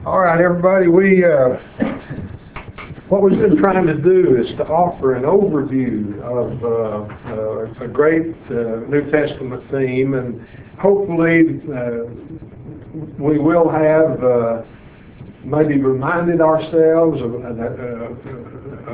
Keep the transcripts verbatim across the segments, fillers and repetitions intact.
All right, everybody, we uh, what we've been trying to do is to offer an overview of uh, uh, a great uh, New Testament theme, and hopefully uh, we will have uh, maybe reminded ourselves of, uh, uh,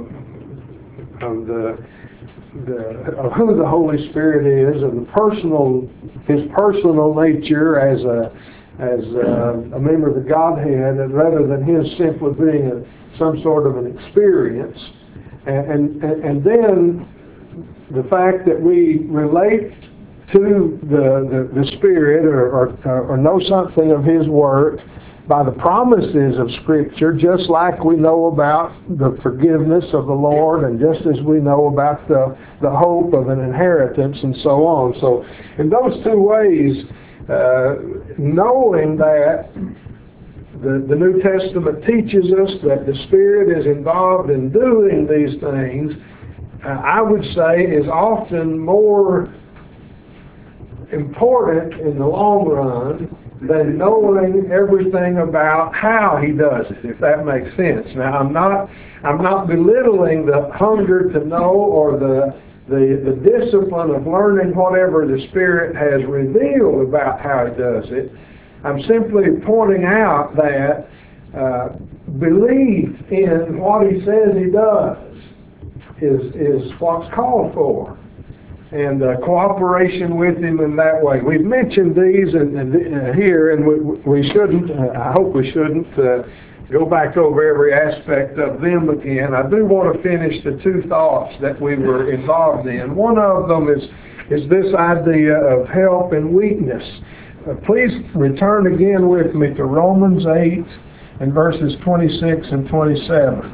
of the, the of who the Holy Spirit is, and the personal His personal nature as a as a, a member of the Godhead, and rather than His simply being a, some sort of an experience. And, and, and then the fact that we relate to the, the, the Spirit or, or, or know something of His work by the promises of Scripture, just like we know about the forgiveness of the Lord, and just as we know about the, the hope of an inheritance and so on. So in those two ways, Uh, knowing that the, the New Testament teaches us that the Spirit is involved in doing these things, uh, I would say is often more important in the long run than knowing everything about how He does it, if that makes sense. Now, I'm not, I'm not belittling the hunger to know or the The, the discipline of learning whatever the Spirit has revealed about how He does it. I'm simply pointing out that uh, belief in what He says He does is, is what's called for, and uh, cooperation with Him in that way. We've mentioned these in, in, uh, here, and we, we shouldn't, uh, I hope we shouldn't, uh, go back over every aspect of them again. I do want to finish the two thoughts that we were involved in. One of them is, is this idea of help and weakness. Uh, please return again with me to Romans eight and verses twenty-six and twenty-seven.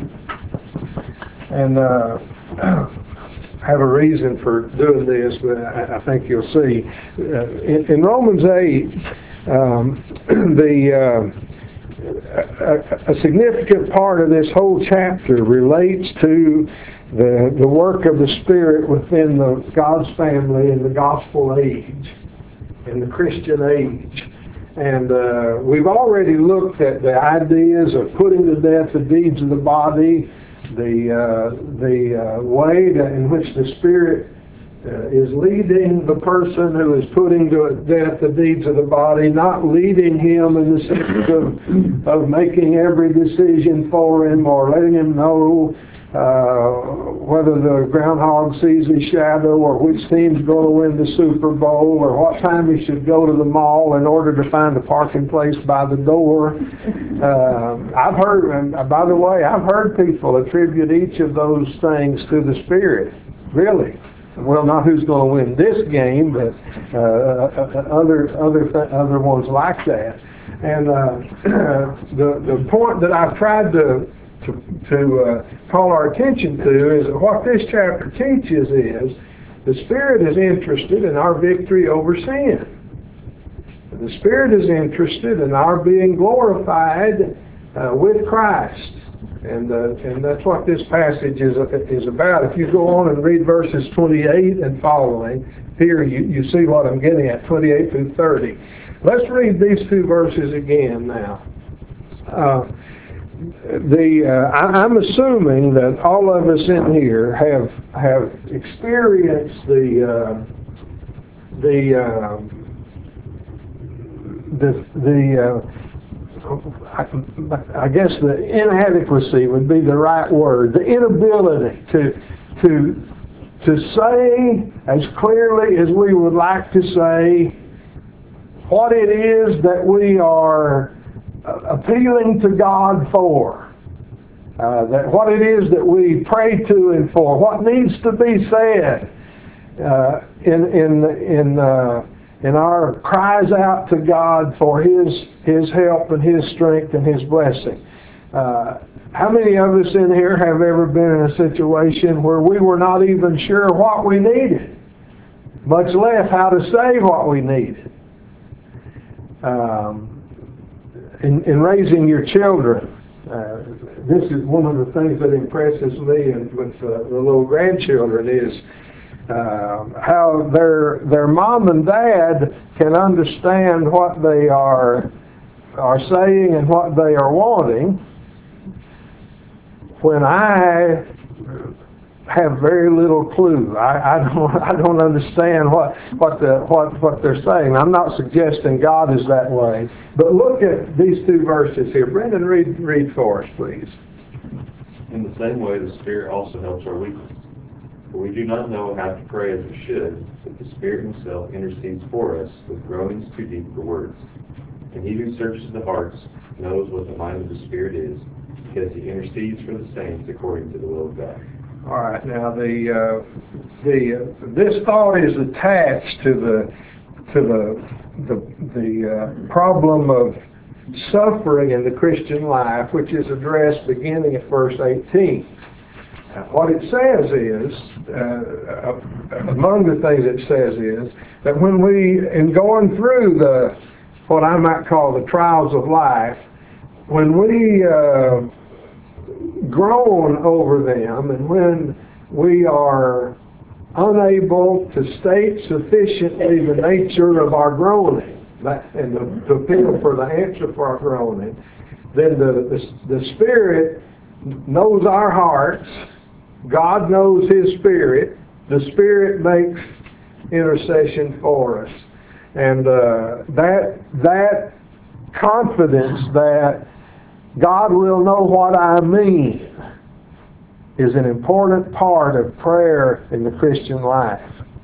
And uh, I have a reason for doing this, but I, I think you'll see. Uh, in, in Romans eight, um, the... Uh, A, a significant part of this whole chapter relates to the, the work of the Spirit within the God's family in the gospel age, in the Christian age. And uh, we've already looked at the ideas of putting to death the deeds of the body, the, uh, the uh, way to, in which the Spirit Uh, is leading the person who is putting to death the deeds of the body, not leading him in the sense of, of making every decision for him or letting him know uh, whether the groundhog sees his shadow or which team's going to win the Super Bowl or what time he should go to the mall in order to find a parking place by the door. Uh, I've heard, and by the way, I've heard people attribute each of those things to the Spirit. Really. Well, not who's going to win this game, but uh, other other th- other ones like that. And uh, the the point that I've tried to to, to uh, call our attention to is that what this chapter teaches is the Spirit is interested in our victory over sin. The Spirit is interested in our being glorified uh, with Christ. And uh, and that's what this passage is is about. If you go on and read verses twenty-eight and following, here you, you see what I'm getting at, twenty-eight through thirty. Let's read these two verses again now. Uh, the uh, I, I'm assuming that all of us in here have have experienced the uh, the uh, the the uh, I guess the inadequacy would be the right word, the inability to to to say as clearly as we would like to say what it is that we are appealing to God for, uh, that what it is that we pray to Him for, what needs to be said uh, in in in uh, in our cries out to God for His His help and His strength and His blessing. Uh, how many of us in here have ever been in a situation where we were not even sure what we needed, much less how to say what we needed? Um, in, in raising your children, uh, this is one of the things that impresses me with uh, the little grandchildren is Uh, how their their mom and dad can understand what they are are saying and what they are wanting, when I have very little clue. I, I don't I don't understand what what the what what they're saying. I'm not suggesting God is that way. But look at these two verses here. Brendan, read read for us, please. In the same way, the Spirit also helps our weakness. For we do not know how to pray as we should, but the Spirit Himself intercedes for us with groanings too deep for words. And He who searches the hearts knows what the mind of the Spirit is, because He intercedes for the saints according to the will of God. All right. Now the uh, the uh, this thought is attached to the to the the the uh, problem of suffering in the Christian life, which is addressed beginning at verse eighteen. Now, what it says is, uh, among the things it says is that when we, in going through the what I might call the trials of life, when we uh, groan over them, and when we are unable to state sufficiently the nature of our groaning, that, and the, the feel for the answer for our groaning, then the, the, the Spirit knows our hearts, God knows His Spirit, the Spirit makes intercession for us. And uh, that that confidence that God will know what I mean is an important part of prayer in the Christian life.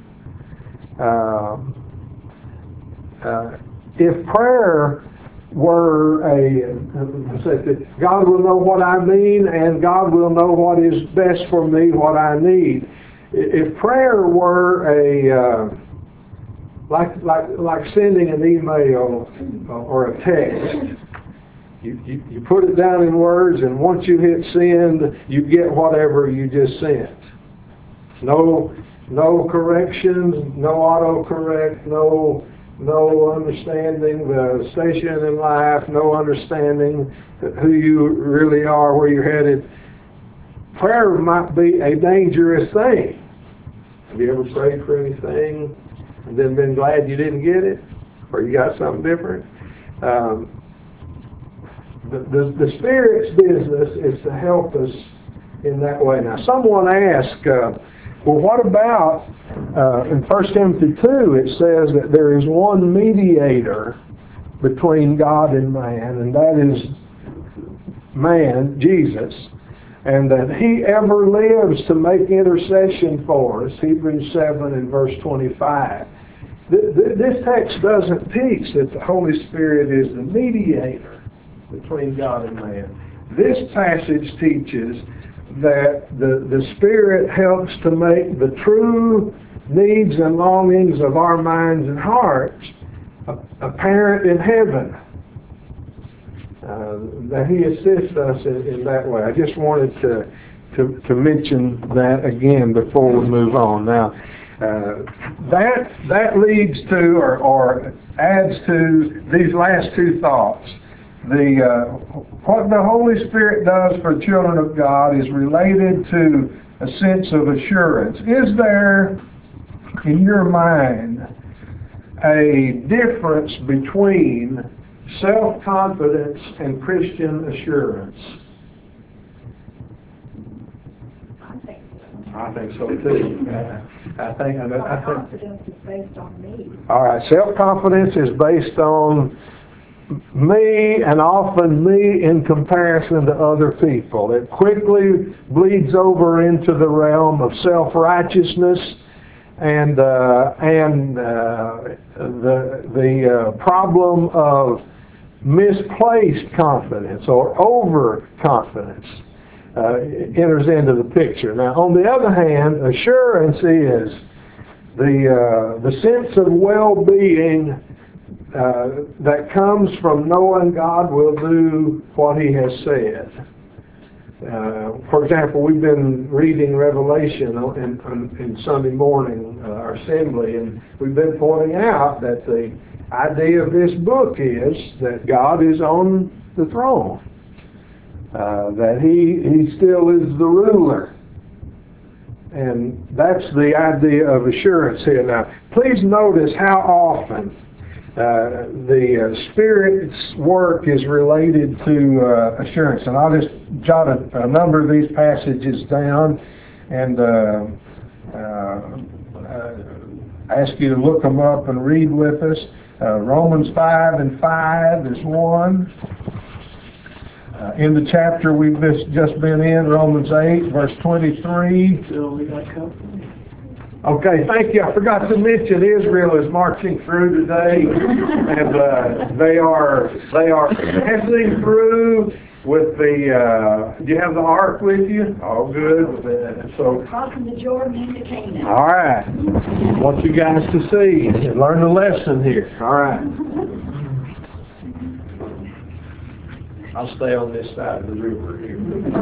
Um, uh, if prayer were a, God will know what I mean and God will know what is best for me, what I need. If prayer were a, uh, like, like, like sending an email or a text, You, you, you put it down in words, and once you hit send, you get whatever you just sent. No, no corrections, no autocorrect, no, no understanding the station in life, no understanding who you really are, where you're headed. Prayer might be a dangerous thing. Have you ever prayed for anything and then been glad you didn't get it, or you got something different? Um, The, the, the Spirit's business is to help us in that way. Now, someone asked, uh, well, what about, uh, in First Timothy two, it says that there is one mediator between God and man, and that is man, Jesus, and that He ever lives to make intercession for us, Hebrews seven and verse twenty-five. This text doesn't teach that the Holy Spirit is the mediator between God and man. This passage teaches that the, the Spirit helps to make the true needs and longings of our minds and hearts apparent in heaven. Uh, that He assists us in, in that way. I just wanted to, to, to mention that again before we move on. Now, Uh, that that leads to or, or adds to these last two thoughts. The uh, what the Holy Spirit does for children of God is related to a sense of assurance. Is there in your mind a difference between self-confidence and Christian assurance? I think so too. I think. I think. Self-confidence is based on me. All right. Self-confidence is based on me, and often me in comparison to other people. It quickly bleeds over into the realm of self-righteousness and uh, and uh, the the uh, problem of misplaced confidence or overconfidence. Uh, enters into the picture. Now, on the other hand, assurance is the uh, the sense of well-being uh, that comes from knowing God will do what He has said. Uh, for example, we've been reading Revelation in, in, in Sunday morning, uh, our assembly, and we've been pointing out that the idea of this book is that God is on the throne. Uh, that he, he still is the ruler. And that's the idea of assurance here. Now, please notice how often Uh, the uh, Spirit's work is related to uh, assurance. And I'll just jot a, a number of these passages down and uh, uh, uh, ask you to look them up and read with us. Uh, Romans five and five is one. Uh, in the chapter we've just, just been in, Romans eight, verse twenty-three. Bill, we got company. Okay, thank you. I forgot to mention Israel is marching through today, and uh, they are they are passing through with the. Uh, do you have the ark with you? Oh, good. Uh, so, Crossing the Jordan into Canaan. all right. I want you guys to see and learn the lesson here. All right. I'll stay on this side of the river here.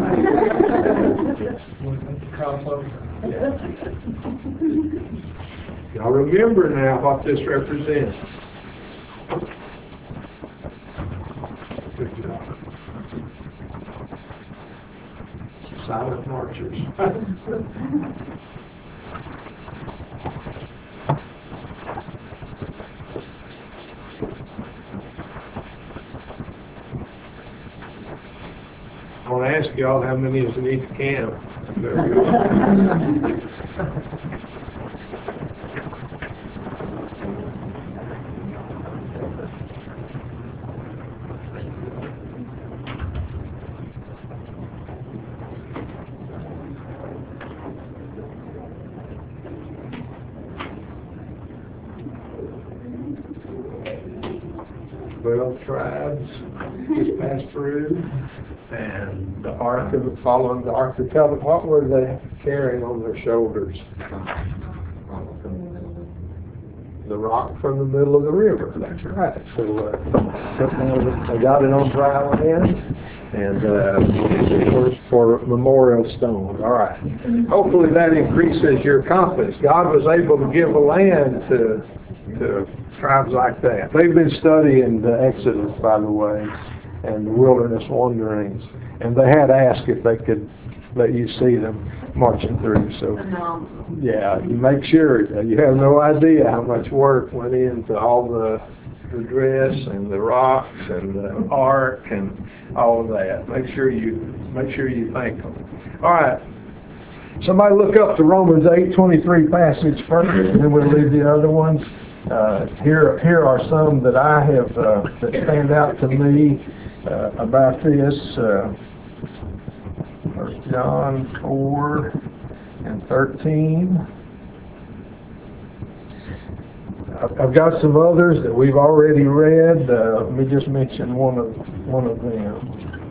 Y'all remember now what this represents. Good job. Silent marchers. I want to ask y'all how many is in each camp. Very good. Twelve tribes just passed through. And the Ark of following the Ark of Covenant, what were they carrying on their shoulders? The rock from the middle of the river. That's right. So uh, they got it on dry land, and uh, for, for memorial stones. All right. Hopefully that increases your confidence. God was able to give a land to to tribes like that. They've been studying the Exodus, by the way, and the wilderness wanderings, and they had asked if they could let you see them marching through. So, yeah, you make sure. You have no idea how much work went into all the the dress and the rocks and the ark and all of that. Make sure you make sure you thank them. All right. Somebody look up the Romans eight twenty-three passage first, and then we'll leave the other ones. Uh, here, here are some that I have uh, that stand out to me uh, about this. Uh, First John four and thirteen. I've got some others that we've already read. Uh, let me just mention one of one of them.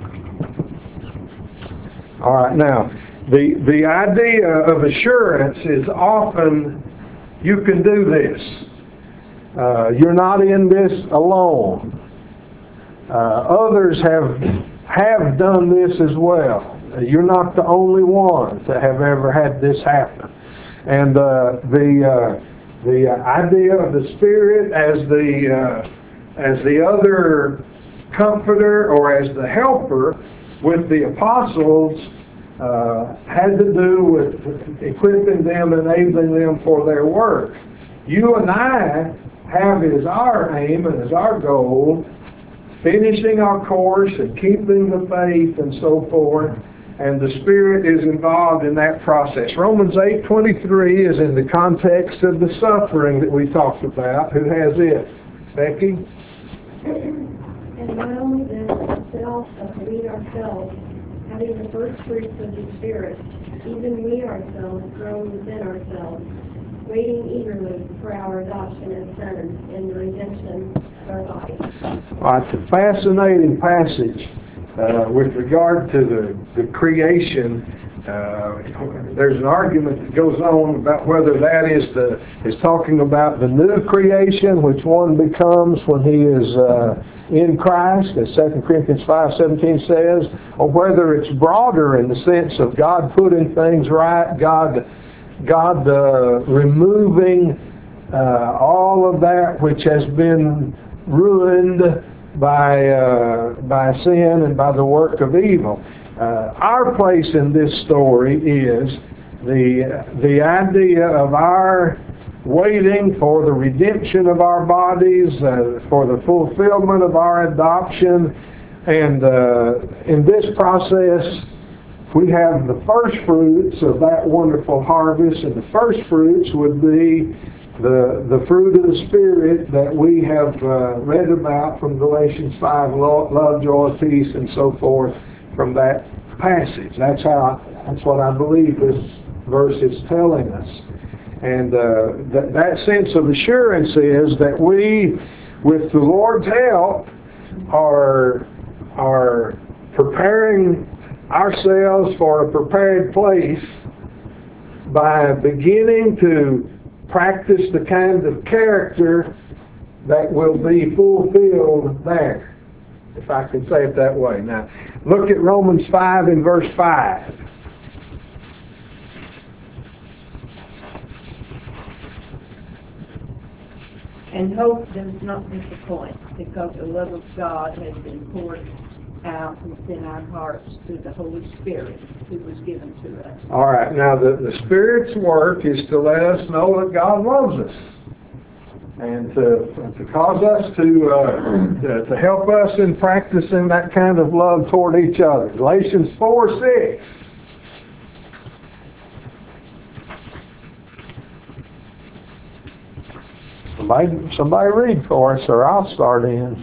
All right, now the the idea of assurance is often you can do this. Uh, you're not in this alone. Uh, others have have done this as well. You're not the only one to have ever had this happen. And uh, the uh, the idea of the Spirit as the uh, as the other comforter or as the helper with the apostles uh, had to do with equipping them, enabling them for their work. You and I have as our aim and as our goal finishing our course and keeping the faith and so forth, and the Spirit is involved in that process. Romans eight twenty-three is in the context of the suffering that we talked about. Who has it? Becky? And not only this, but also we ourselves, having the first fruits of the Spirit, even we ourselves grow within ourselves, waiting eagerly for our adoption as sons and the redemption of our body. All right, it's a fascinating passage uh, with regard to the, the creation. Uh, there's an argument that goes on about whether that is the is talking about the new creation, which one becomes when he is uh, in Christ, as Second Corinthians five seventeen says, or whether it's broader in the sense of God putting things right, God God uh, removing uh, all of that which has been ruined by uh, by sin and by the work of evil. Uh, our place in this story is the the idea of our waiting for the redemption of our bodies, uh, for the fulfillment of our adoption. And uh, in this process, we have the first fruits of that wonderful harvest, and the first fruits would be the the fruit of the Spirit that we have uh, read about from Galatians five, love, love, joy, peace, and so forth from that passage. That's how. That's what I believe this verse is telling us. And uh, that, that sense of assurance is that we, with the Lord's help, are are preparing ourselves for a prepared place by beginning to practice the kind of character that will be fulfilled there, if I can say it that way. Now, look at Romans five and verse five. And hope does not disappoint, because the love of God has been poured out within our hearts through the Holy Spirit who was given to us. All right, now the, the Spirit's work is to let us know that God loves us, and to, to cause us to, uh, to to help us in practicing that kind of love toward each other. Galatians four six. Somebody, somebody read for us, or I'll start in.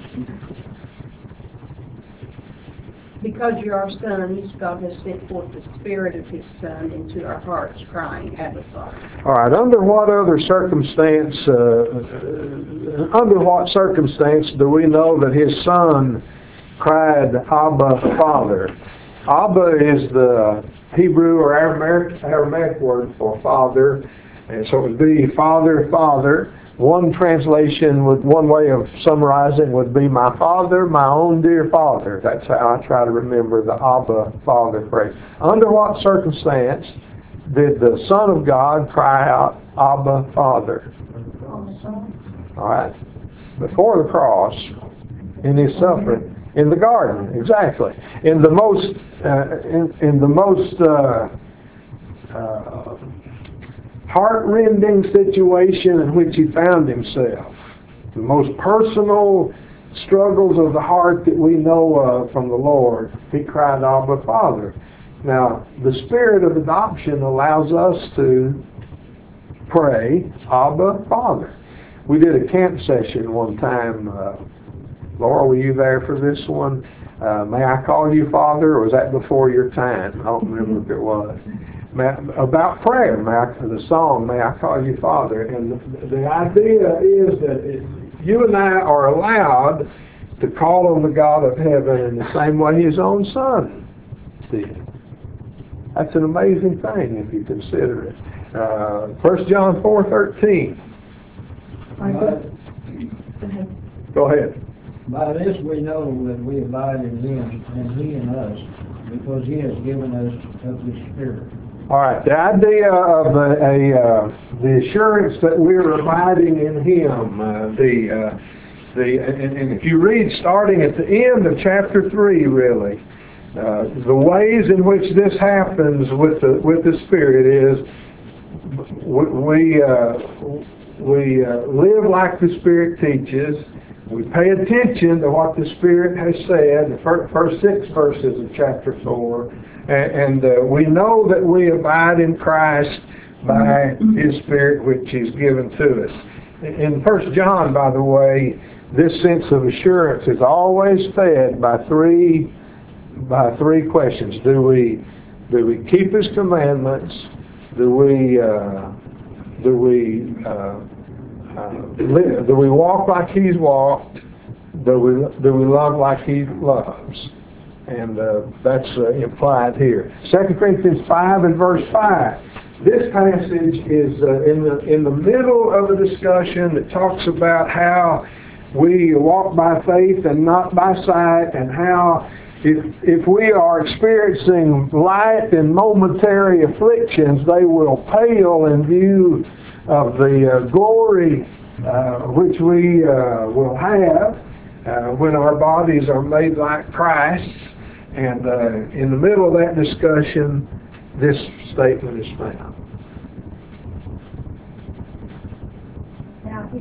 Because you are sons, God has sent forth the Spirit of His Son into our hearts, crying, Abba, Father. All right. Under what other circumstance? Uh, under what circumstance do we know that His Son cried, Abba, Father? Abba is the Hebrew or Aramaic, Aramaic word for father, and so it would be Father, Father. One translation, would, one way of summarizing would be my Father, my own dear Father. That's how I try to remember the Abba, Father phrase. Under what circumstance did the Son of God cry out, Abba, Father? All right. Before the cross, in His suffering, in the garden, exactly. In the most, uh, in, in the most uh, uh, heart-rending situation in which He found Himself. The most personal struggles of the heart that we know of from the Lord. He cried, Abba, Father. Now, the Spirit of adoption allows us to pray, Abba, Father. We did a camp session one time. Uh, Laura, were you there for this one? Uh, may I call you Father, or was that before your time? I don't remember if it was. About prayer, may I, the song, May I Call You Father. And the, the idea is that it, you and I are allowed to call on the God of heaven in the same way His own Son did. That's an amazing thing if you consider it. Uh, First John four thirteen. Go ahead. By this we know that we abide in Him, and He in us, because He has given us of His Spirit. All right, the idea of a, a uh, the assurance that we're abiding in Him, uh, the uh, the and, and if you read starting at the end of chapter three, really, uh, the ways in which this happens with the with the Spirit is we we, uh, we uh, live like the Spirit teaches. We pay attention to what the Spirit has said, the first six verses of chapter four, and, and uh, we know that we abide in Christ by His Spirit which He's given to us. In First John, by the way, this sense of assurance is always fed by three by three questions. Do we do we keep His commandments? Do we uh, do we uh, Uh, live, do we walk like He's walked? Do we do we love like He loves? And uh, that's uh, implied here. Second Corinthians five and verse five. This passage is uh, in the in the middle of a discussion that talks about how we walk by faith and not by sight, and how if if we are experiencing light and momentary afflictions, they will pale in view of the uh, glory uh, which we uh, will have uh, when our bodies are made like Christ's. And uh, in the middle of that discussion, this statement is found.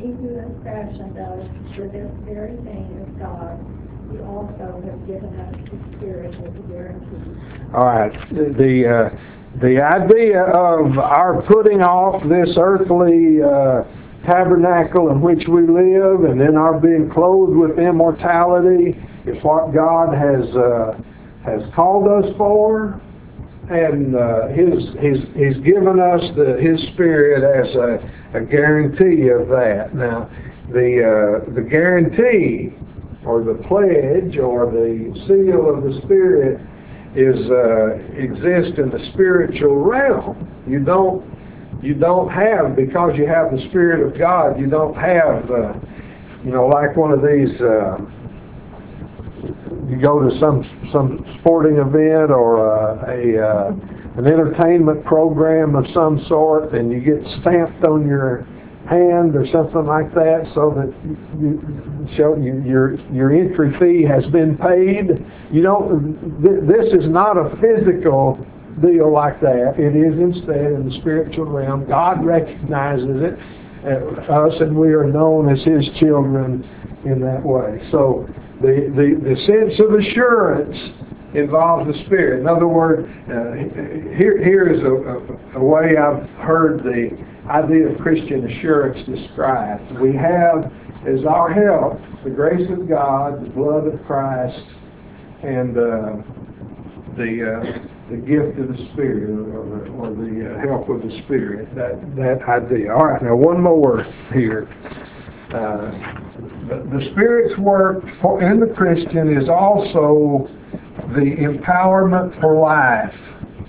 he who has fashioned us for this very thing is God. He also has given us the Spirit as a guarantee. All right. The the, uh, the idea of our putting off this earthly uh, tabernacle in which we live, and then our being clothed with immortality, is what God has uh, has called us for, and uh, His He's He's given us the His Spirit as a, a guarantee of that. Now, the uh, the guarantee, or the pledge, or the seal of the Spirit is uh, exists in the spiritual realm. You don't you don't have, because you have the Spirit of God, you don't have uh, you know, like one of these uh, you go to some some sporting event or uh, a uh, an entertainment program of some sort, and you get stamped on your hand or something like that, so that you show you, your your entry fee has been paid. You don't. Th- this is not a physical deal like that. It is instead in the spiritual realm. God recognizes it, uh, us, and we are known as His children in that way. So the the, the sense of assurance involves the Spirit. In other words, uh, here here is a, a, a way I've heard the idea of Christian assurance described. We have as our help the grace of God, the blood of Christ, and uh, the uh, the gift of the Spirit, or the, or the uh, help of the Spirit. That that idea. All right, now one more here. Uh, the, the Spirit's work for, in the Christian is also the empowerment for life.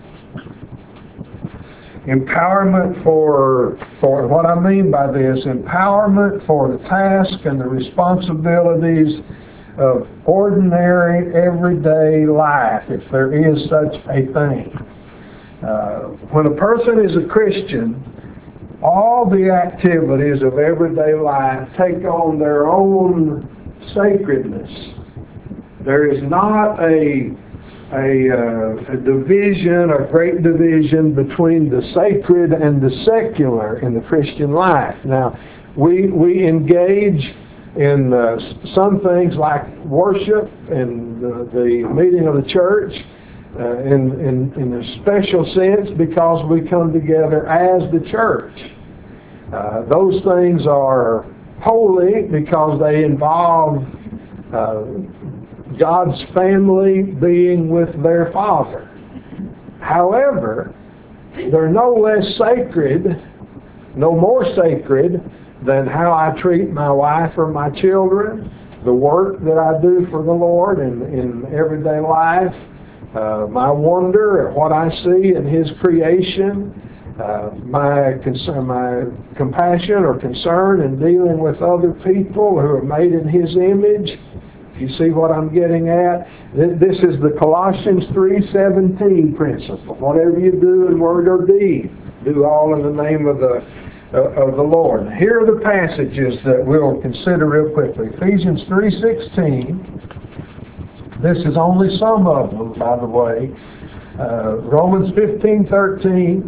Empowerment for, for what I mean by this, empowerment for the task and the responsibilities of ordinary, everyday life, if there is such a thing. Uh, when a person is a Christian, all the activities of everyday life take on their own sacredness. There is not a A, uh, a division, a great division between the sacred and the secular in the Christian life. Now, we we engage in uh, some things like worship and the, the meeting of the church uh, in, in, in a special sense, because we come together as the church. Uh, those things are holy because they involve uh, God's family being with their Father. However, they're no less sacred, no more sacred than how I treat my wife or my children, the work that I do for the Lord in, in everyday life, uh, my wonder at what I see in His creation, uh, my concern, my compassion or concern in dealing with other people who are made in His image. You see what I'm getting at? This is the Colossians three seventeen principle. Whatever you do in word or deed, do all in the name of the uh, of the Lord. Here are the passages that we'll consider real quickly. Ephesians three sixteen. This is only some of them, by the way. Uh, Romans fifteen thirteen.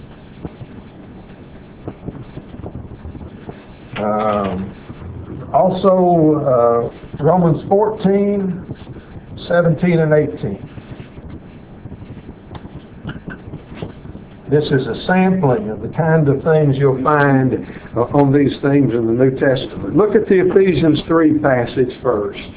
Um, Also, uh, Romans fourteen, seventeen, and eighteen. This is a sampling of the kind of things you'll find uh, on these themes in the New Testament. Look at the Ephesians three passage first.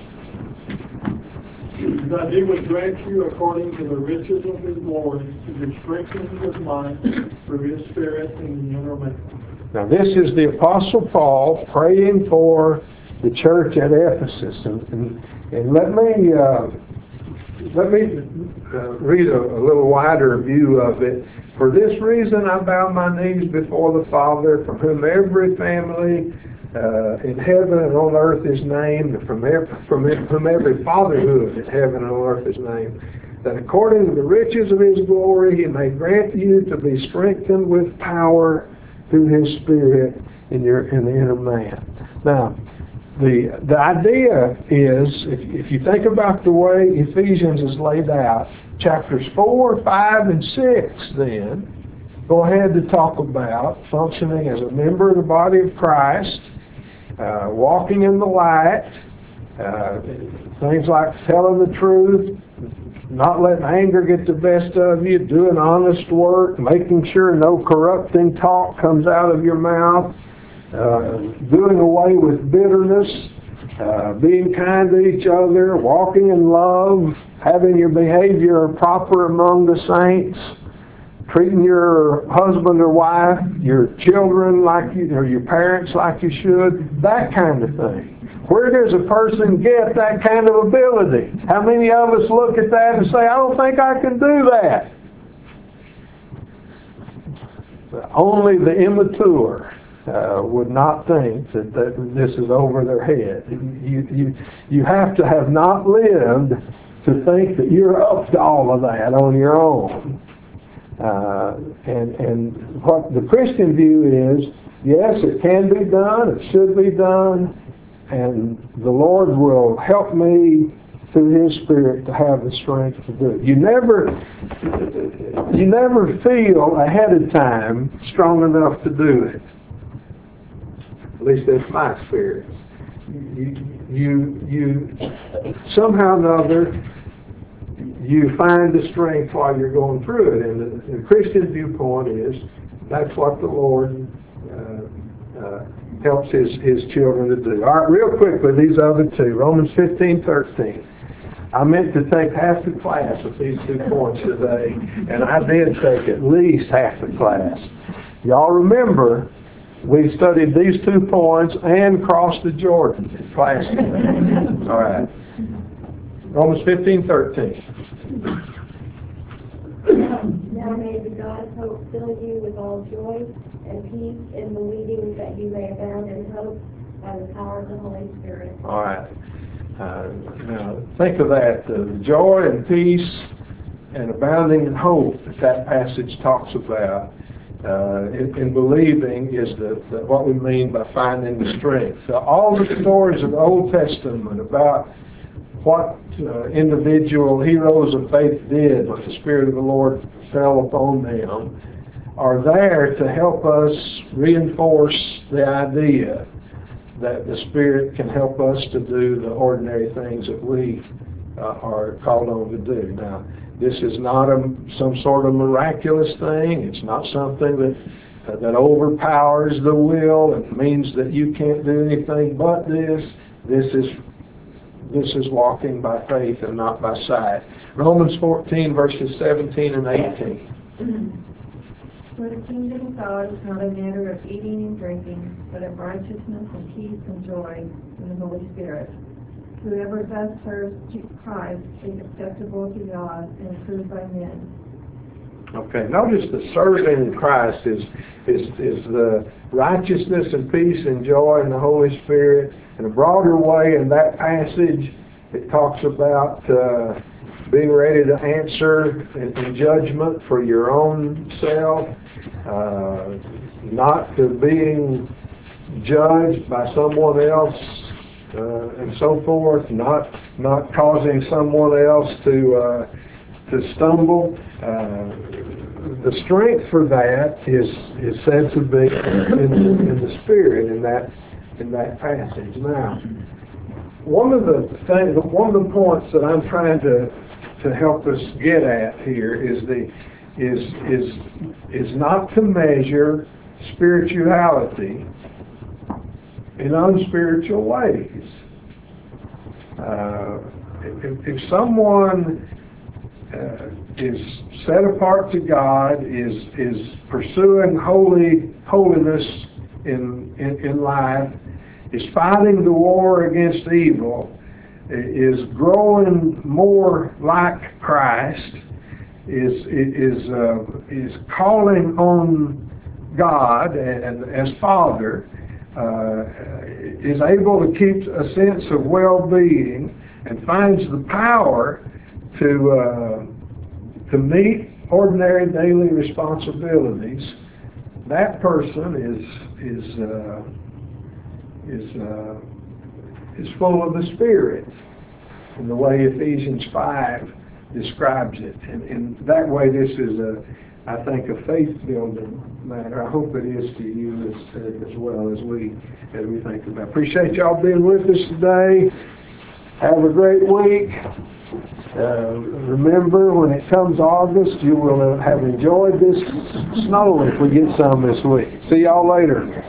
That He would grant you, according to the riches of His glory, to be strengthened with might through His Spirit in the inner man. Now, this is the Apostle Paul praying for the church at Ephesus, and and, and let me uh, let me uh, read a, a little wider view of it. For this reason, I bow my knees before the Father, from whom every family uh, in heaven and on earth is named, from every, from whom every fatherhood in heaven and on earth is named, that according to the riches of His glory, He may grant you to be strengthened with power through His Spirit in your in the inner man. Now, the the idea is, if if you think about the way Ephesians is laid out, chapters four, five, and six, then go ahead to talk about functioning as a member of the body of Christ, uh, walking in the light, uh, things like telling the truth, not letting anger get the best of you, doing honest work, making sure no corrupting talk comes out of your mouth, uh, doing away with bitterness, uh, being kind to each other, walking in love, having your behavior proper among the saints, treating your husband or wife, your children like you, or your parents like you should, that kind of thing. Where does a person get that kind of ability? How many of us look at that and say, I don't think I can do that? Only the immature uh, would not think that, that this is over their head. You, you, you have to have not lived to think that you're up to all of that on your own. Uh, and, and what the Christian view is, yes, it can be done, it should be done, and the Lord will help me through His Spirit to have the strength to do it. You never, you never feel ahead of time strong enough to do it. At least that's my experience. You, you, you somehow or another, you find the strength while you're going through it. And the, the Christian viewpoint is that's what the Lord uh, uh, helps his, his children to do. All right, real quickly, these other two. Romans fifteen thirteen. I meant to take half the class with these two points today, and I did take at least half the class. Y'all remember, we studied these two points and crossed the Jordan in class today. All right. Romans fifteen thirteen. Now may the God of hope fill you with all joy and peace in believing that you may abound in hope by the power of the Holy Spirit. All right. Uh, now, think of that. Uh, joy and peace and abounding in hope that that passage talks about uh, in, in believing is the, the, what we mean by finding the strength. Uh, all the stories of the Old Testament about what uh, individual heroes of faith did when the Spirit of the Lord fell upon them are there to help us reinforce the idea that the Spirit can help us to do the ordinary things that we uh, are called on to do. Now, this is not a, some sort of miraculous thing. It's not something that uh, that overpowers the will and means that you can't do anything but this. This is This is walking by faith and not by sight. Romans fourteen, verses seventeen and eighteen. For the kingdom of God is not a matter of eating and drinking, but of righteousness and peace and joy in the Holy Spirit. Whoever thus serves Christ is acceptable to God and approved by men. Okay, notice the serving Christ is is is the righteousness and peace and joy in the Holy Spirit. In a broader way, in that passage, it talks about uh, being ready to answer in, in judgment for your own self, uh, not to being judged by someone else, uh, and so forth, not not causing someone else to uh, to stumble. Uh, the strength for that is is said to be in, in the Spirit in that in that passage. Now, one of the things, one of the points that I'm trying to to help us get at here is the is is is not to measure spirituality in unspiritual ways. Uh, if, if someone uh, is set apart to God, is is pursuing holy holiness in, in in life, is fighting the war against evil, is growing more like Christ, is is uh, is calling on God and, and as Father, uh, is able to keep a sense of well-being and finds the power to uh, to meet ordinary daily responsibilities. That person is is uh, is uh, is full of the Spirit, in the way Ephesians five describes it. And in that way, this is a, I think, a faith-building matter. I hope it is to you as, as well as we, as we think about it. Appreciate y'all being with us today. Have a great week. Uh, remember, when it comes August, you will have enjoyed this snow if we get some this week. See y'all later.